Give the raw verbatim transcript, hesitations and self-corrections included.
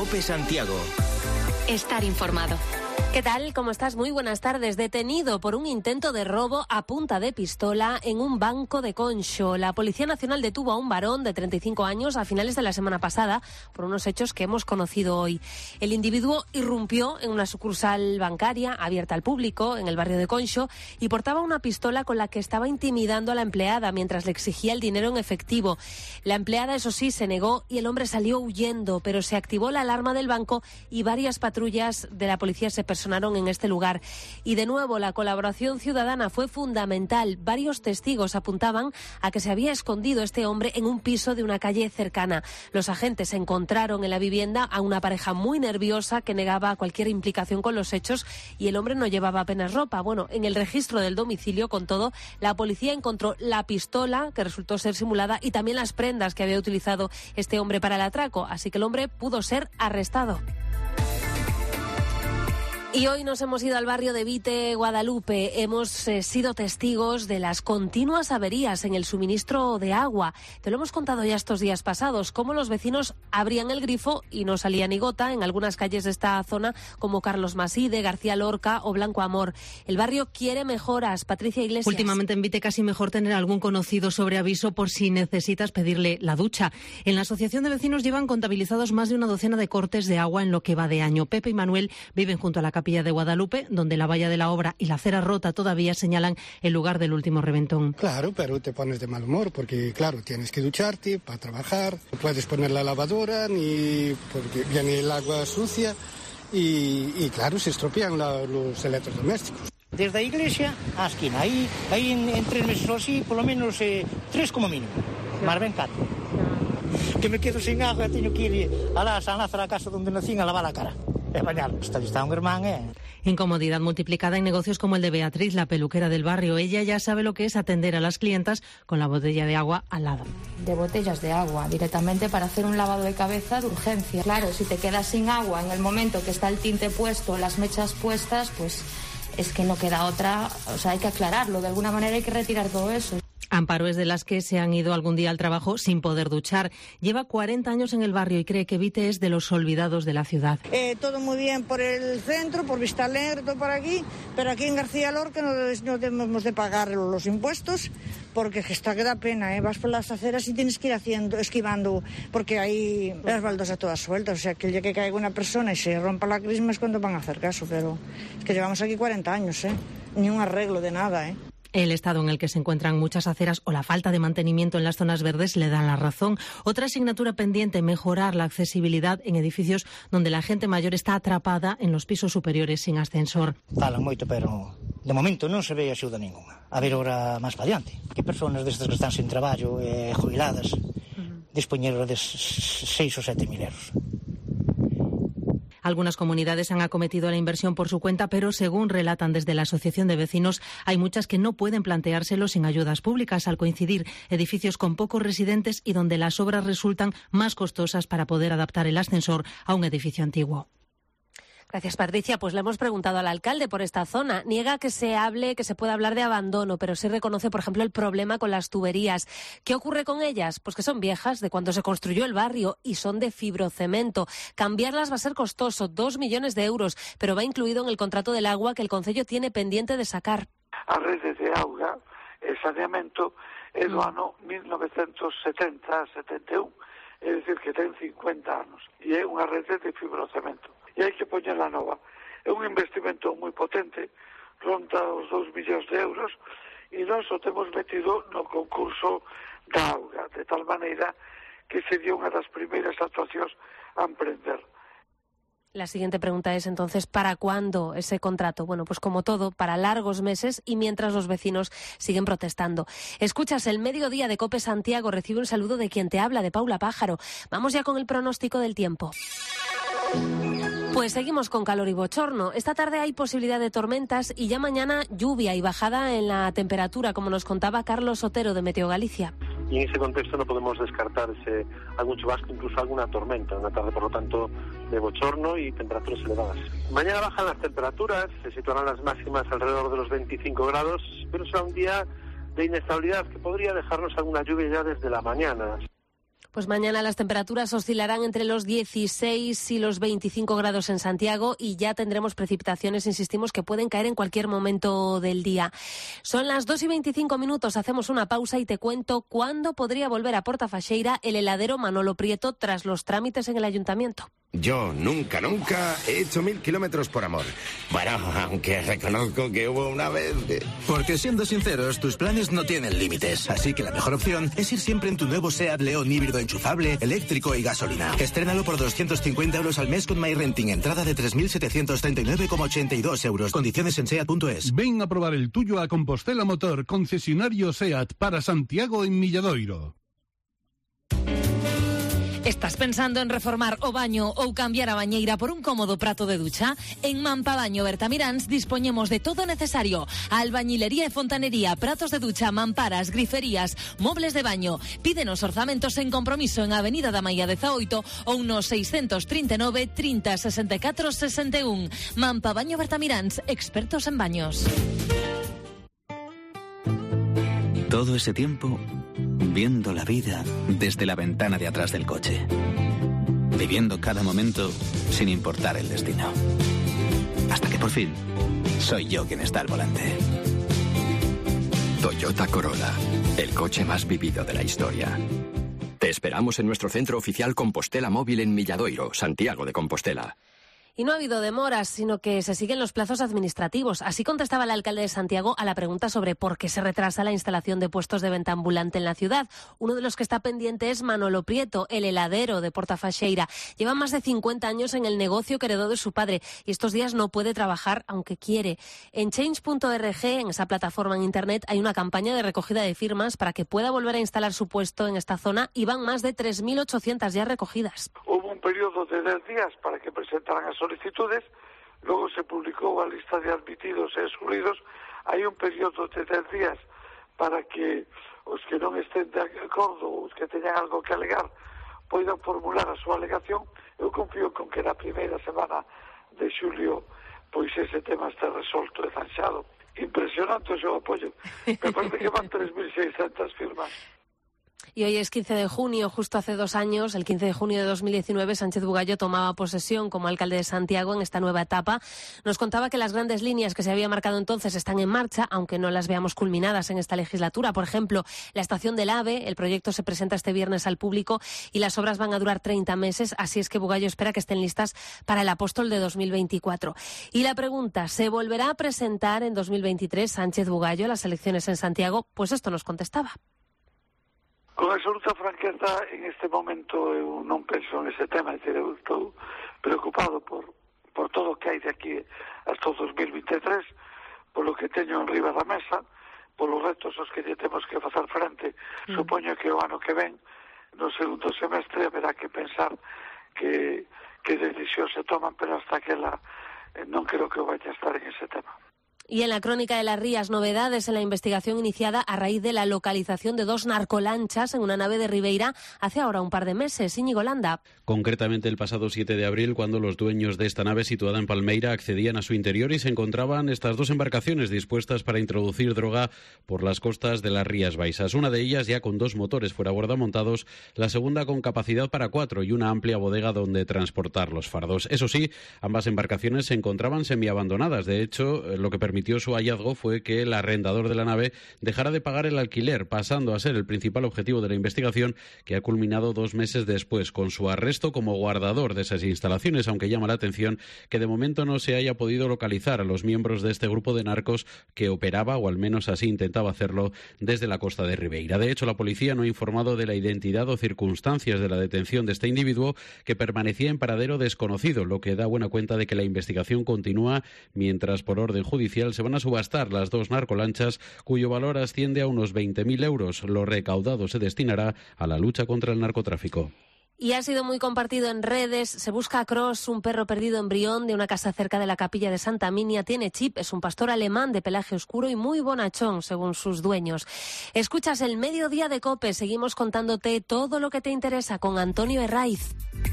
COPE Santiago. Estar informado. ¿Qué tal? ¿Cómo estás? Muy buenas tardes. Detenido por un intento de robo a punta de pistola en un banco de Conxo. La Policía Nacional detuvo a un varón de treinta y cinco años a finales de la semana pasada por unos hechos que hemos conocido hoy. El individuo irrumpió en una sucursal bancaria abierta al público en el barrio de Conxo y portaba una pistola con la que estaba intimidando a la empleada mientras le exigía el dinero en efectivo. La empleada, eso sí, se negó y el hombre salió huyendo, pero se activó la alarma del banco y varias patrullas de la policía se personaron en este lugar. Y de nuevo, la colaboración ciudadana fue fundamental. Varios testigos apuntaban a que se había escondido este hombre en un piso de una calle cercana. Los agentes encontraron en la vivienda a una pareja muy nerviosa que negaba cualquier implicación con los hechos y el hombre no llevaba apenas ropa. Bueno, en el registro del domicilio, con todo, la policía encontró la pistola, que resultó ser simulada, y también las prendas que había utilizado este hombre para el atraco. Así que el hombre pudo ser arrestado. Y hoy nos hemos ido al barrio de Vite, Guadalupe. Hemos eh, sido testigos de las continuas averías en el suministro de agua. Te lo hemos contado ya estos días pasados, cómo los vecinos abrían el grifo y no salía ni gota en algunas calles de esta zona, como Carlos Maside, García Lorca o Blanco Amor. El barrio quiere mejoras. Patricia Iglesias. Últimamente en Vite casi mejor tener algún conocido sobre aviso por si necesitas pedirle la ducha. En la Asociación de Vecinos llevan contabilizados más de una docena de cortes de agua en lo que va de año. Pepe y Manuel viven junto a la Capilla de Guadalupe, donde la valla de la obra y la acera rota todavía señalan el lugar del último reventón. Claro, pero te pones de mal humor porque, claro, tienes que ducharte para trabajar, no puedes poner la lavadora ni porque viene el agua sucia y, y claro, se estropean la, los electrodomésticos. Desde a iglesia á esquina, aí, aí en, en tres meses ou así, polo menos eh, tres como mínimo, máis ben catro. Que me quedo sin agua e teño que ir alá a San Lázaro, a casa onde nacín, a lavar a cara. E bañar, está, está un germán, eh. Incomodidad multiplicada en negocios como el de Beatriz, la peluquera del barrio. Ella ya sabe lo que es atender a las clientas con la botella de agua al lado. De botellas de agua, directamente para hacer un lavado de cabeza de urgencia. Claro, si te quedas sin agua en el momento que está el tinte puesto, las mechas puestas, pues es que no queda otra, o sea, hay que aclararlo. De alguna manera hay que retirar todo eso. Amparo es de las que se han ido algún día al trabajo sin poder duchar. Lleva cuarenta años en el barrio y cree que Vite es de los olvidados de la ciudad. Eh, todo muy bien por el centro, por Vista Alegre, todo por aquí, pero aquí en García Lorca no, no debemos de pagar los impuestos porque está que da pena, ¿eh? Vas por las aceras y tienes que ir haciendo, esquivando, porque hay las baldosas todas sueltas, o sea, que el día que caiga una persona y se rompa la crisma es cuando van a hacer caso, pero es que llevamos aquí cuarenta años, ¿eh? Ni un arreglo de nada, ¿eh? El estado en el que se encuentran muchas aceras o la falta de mantenimiento en las zonas verdes le dan la razón. Otra asignatura pendiente, mejorar la accesibilidad en edificios donde la gente mayor está atrapada en los pisos superiores sin ascensor. Falan moito, pero de momento non se ve axuda ninguna. A ver ora máis para diante. Que persoas destas que están sin traballo e eh, jubiladas uh-huh. dispoñer de seis ou sete mil euros. Algunas comunidades han acometido la inversión por su cuenta, pero según relatan desde la Asociación de Vecinos, hay muchas que no pueden planteárselo sin ayudas públicas al coincidir edificios con pocos residentes y donde las obras resultan más costosas para poder adaptar el ascensor a un edificio antiguo. Gracias, Patricia. Pues le hemos preguntado al alcalde por esta zona. Niega que se hable, que se pueda hablar de abandono, pero sí reconoce, por ejemplo, el problema con las tuberías. ¿Qué ocurre con ellas? Pues que son viejas, de cuando se construyó el barrio, y son de fibrocemento. Cambiarlas va a ser costoso, dos millones de euros, pero va incluido en el contrato del agua que el concello tiene pendiente de sacar. A rede de auga e saneamento é do ano mil novecientos setenta a setenta e un, é dicir que ten cincuenta anos, e é unha rede de fibrocemento. E hai que poñerla nova. É un investimento moi potente, ronda os dous millóns de euros, e nós o temos metido no concurso da auga, de tal maneira que sería unha das primeiras actuacións a emprender. La siguiente pregunta es entonces, ¿para cuándo ese contrato? Bueno, pues como todo, para largos meses y mientras los vecinos siguen protestando. Escuchas el mediodía de COPE Santiago, recibe un saludo de quien te habla, de Paula Pájaro. Vamos ya con el pronóstico del tiempo. Pues seguimos con calor y bochorno. Esta tarde hay posibilidad de tormentas y ya mañana lluvia y bajada en la temperatura, como nos contaba Carlos Otero de Meteo Galicia. Y en ese contexto no podemos descartar ese, algún chubasco, incluso alguna tormenta. Una tarde, por lo tanto, de bochorno y temperaturas elevadas. Mañana bajan las temperaturas, se situarán las máximas alrededor de los veinticinco grados, pero será un día de inestabilidad que podría dejarnos alguna lluvia ya desde la mañana. Pues mañana las temperaturas oscilarán entre los dieciséis y los veinticinco grados en Santiago y ya tendremos precipitaciones, insistimos, que pueden caer en cualquier momento del día. Son las dos y veinticinco minutos, hacemos una pausa y te cuento cuándo podría volver a Portafaxeira el heladero Manolo Prieto tras los trámites en el ayuntamiento. Yo nunca, nunca he hecho mil kilómetros por amor. Bueno, aunque reconozco que hubo una vez... De... Porque siendo sinceros, tus planes no tienen límites. Así que la mejor opción es ir siempre en tu nuevo SEAT León híbrido enchufable, eléctrico y gasolina. Estrénalo por doscientos cincuenta euros al mes con MyRenting. Entrada de tres mil setecientos treinta y nueve coma ochenta y dos euros. Condiciones en seat punto es. Ven a probar el tuyo a Compostela Motor, concesionario SEAT para Santiago en Milladoiro. Estás pensando en reformar o baño ou cambiar a bañeira por un cómodo prato de ducha? En Mampabaño Bertamiráns dispoñemos de todo necesario. Albañilería e fontanería, pratos de ducha, mamparas, griferías, mobles de baño. Pídenos orzamentos en compromiso en Avenida da Maia dezaoito ou no seiscentos trinta e nove, trinta, sesenta e catro, sesenta e un. Mampabaño Bertamiráns, expertos en baños. Todo ese tiempo viendo la vida desde la ventana de atrás del coche, viviendo cada momento sin importar el destino, hasta que por fin soy yo quien está al volante. Toyota Corolla, el coche más vivido de la historia. Te esperamos en nuestro centro oficial Compostela Móvil en Milladoiro, Santiago de Compostela. Y no ha habido demoras, sino que se siguen los plazos administrativos. Así contestaba el alcalde de Santiago a la pregunta sobre por qué se retrasa la instalación de puestos de venta ambulante en la ciudad. Uno de los que está pendiente es Manolo Prieto, el heladero de Portafaxeira. Lleva más de cincuenta años en el negocio que heredó de su padre y estos días no puede trabajar aunque quiere. En change punto org, en esa plataforma en internet, hay una campaña de recogida de firmas para que pueda volver a instalar su puesto en esta zona y van más de tres mil ochocientas ya recogidas. Hubo un periodo de diez días para que presentaran las solicitudes, luego se publicó la lista de admitidos e excluidos. Hai un período de diez días para que os que non estén de acordo, os que teñan algo que alegar, poidan formular a súa alegación. Eu confío con que na primeira semana de xulio pois ese tema está resolto e zanxado. Impresionante o seu apoio. Me parece que van tres mil seiscentas firmas. Y hoy es quince de junio, justo hace dos años, el quince de junio de dos mil diecinueve, Sánchez Bugallo tomaba posesión como alcalde de Santiago en esta nueva etapa. Nos contaba que las grandes líneas que se había marcado entonces están en marcha, aunque no las veamos culminadas en esta legislatura. Por ejemplo, la estación del AVE, el proyecto se presenta este viernes al público y las obras van a durar treinta meses, así es que Bugallo espera que estén listas para el Apóstol de dos mil veinticuatro. Y la pregunta, ¿se volverá a presentar en dos mil veintitrés Sánchez Bugallo a las elecciones en Santiago? Pues esto nos contestaba. Con absoluta franqueza, en este momento eu non penso en ese tema, é dicir, eu estou preocupado por, por todo o que hai de aquí hasta o dos mil veintitrés, polo que teño en riba da mesa, polos retos aos que lle temos que facer frente. Mm. Supoño que o ano que ven, no segundo semestre, haberá que pensar que, que decisións se toman, pero hasta que la, eh, non creo que vaya a estar en ese tema. Y en la crónica de las Rías, novedades en la investigación iniciada a raíz de la localización de dos narcolanchas en una nave de Ribeira hace ahora un par de meses. Íñigo Landa. Concretamente el pasado siete de abril, cuando los dueños de esta nave situada en Palmeira accedían a su interior y se encontraban estas dos embarcaciones dispuestas para introducir droga por las costas de las Rías Baixas. Una de ellas ya con dos motores fuera borda montados, la segunda con capacidad para cuatro y una amplia bodega donde transportar los fardos. Eso sí, ambas embarcaciones se encontraban semiabandonadas. De hecho, lo que permitió su hallazgo fue que el arrendador de la nave dejara de pagar el alquiler, pasando a ser el principal objetivo de la investigación, que ha culminado dos meses después con su arresto como guardador de esas instalaciones, aunque llama la atención que de momento no se haya podido localizar a los miembros de este grupo de narcos que operaba, o al menos así intentaba hacerlo, desde la costa de Ribeira. De hecho, la policía no ha informado de la identidad o circunstancias de la detención de este individuo, que permanecía en paradero desconocido, lo que da buena cuenta de que la investigación continúa, mientras por orden judicial se van a subastar las dos narcolanchas, cuyo valor asciende a unos veinte mil euros. Lo recaudado se destinará a la lucha contra el narcotráfico. Y ha sido muy compartido en redes. Se busca a Cross, un perro perdido en Brión, de una casa cerca de la capilla de Santa Minia. Tiene chip, es un pastor alemán de pelaje oscuro y muy bonachón, según sus dueños. Escuchas el Mediodía de COPE. Seguimos contándote todo lo que te interesa con Antonio Herraiz.